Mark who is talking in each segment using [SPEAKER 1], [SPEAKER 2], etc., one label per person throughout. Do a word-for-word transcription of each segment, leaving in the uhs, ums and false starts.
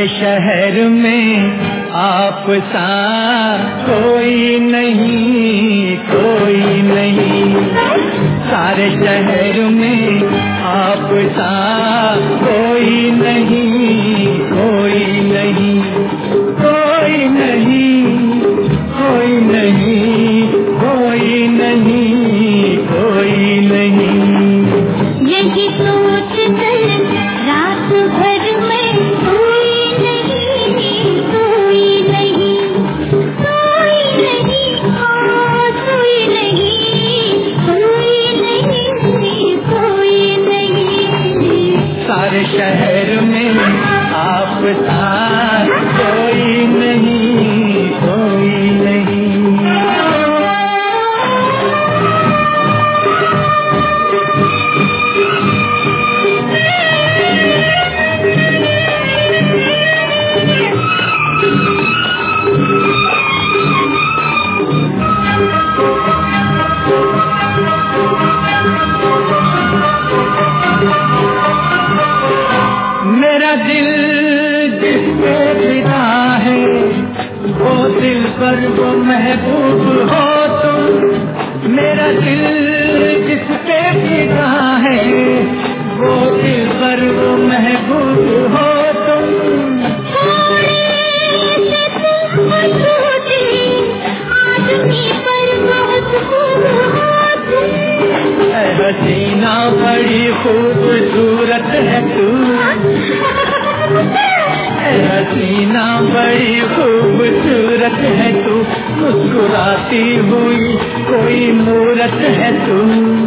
[SPEAKER 1] शहर में आप सा कोई नहीं, कोई नहीं। सारे शहर में आप सा कोई नहीं, कोई नहीं, कोई नहीं, कोई नहीं, कोई नहीं, कोई नहीं।
[SPEAKER 2] यही सोच कर रात भर में कोई नहीं, कोई नहीं, कोई नहीं, हाँ कोई नहीं, कोई नहीं, कोई नहीं।
[SPEAKER 1] सारे शहर में आप सा कोई नहीं, कोई नहीं। मेरा दिल जिस पे फिदा है, वो दिल पर वो महबूब हो तुम। मेरा दिल जिस पे फिदा है, वो दिल पर वो महबूब हो तुम। हसीना बड़ी खूबसूरत है तू, हसीना बड़ी खूबसूरत है तू, मुस्कुराती हुई कोई मूरत है तू।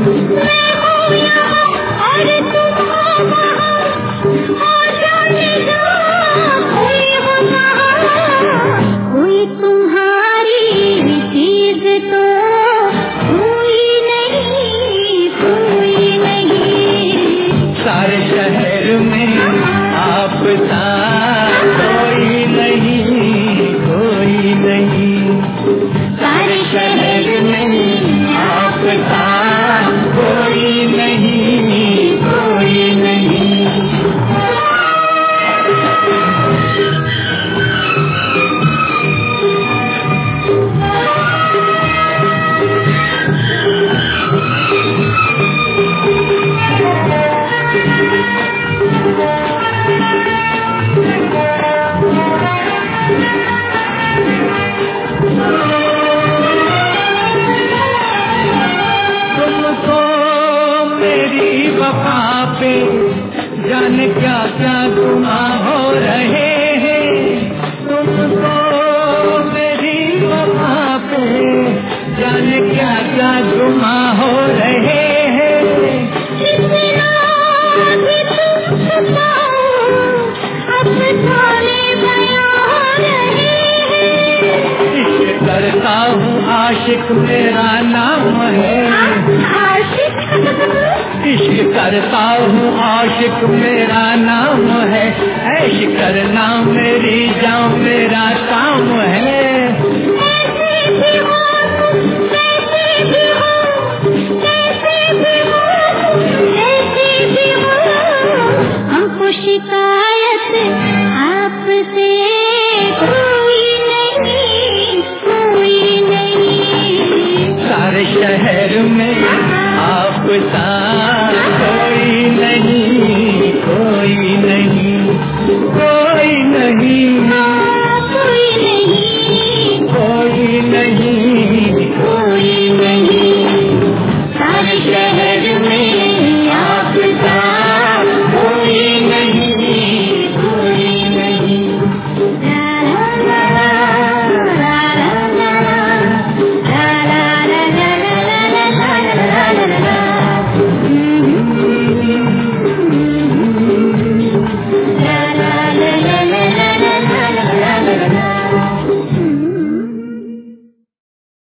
[SPEAKER 2] कोई तुम्हारी चीज तो कोई नहीं, कोई नहीं।
[SPEAKER 1] सारे शहर में आप सा कोई नहीं, कोई नहीं। सारे शहर में आप सा कोई नहीं, कोई नहीं। वफा पे जाने क्या क्या गुमा हो रहे हैं, तुमको मेरी वफा पे जाने क्या क्या गुमा हो रहे हैं। इश्क करता हूँ आशिक मेरा नाम है, इश्क करता हूँ आशिक मेरा नाम है। ऐश करना मेरी जान मेरा काम है।
[SPEAKER 2] हमको शिकायत आपसे कोई नहीं, कोई नहीं।
[SPEAKER 1] सारे शहर में आप सा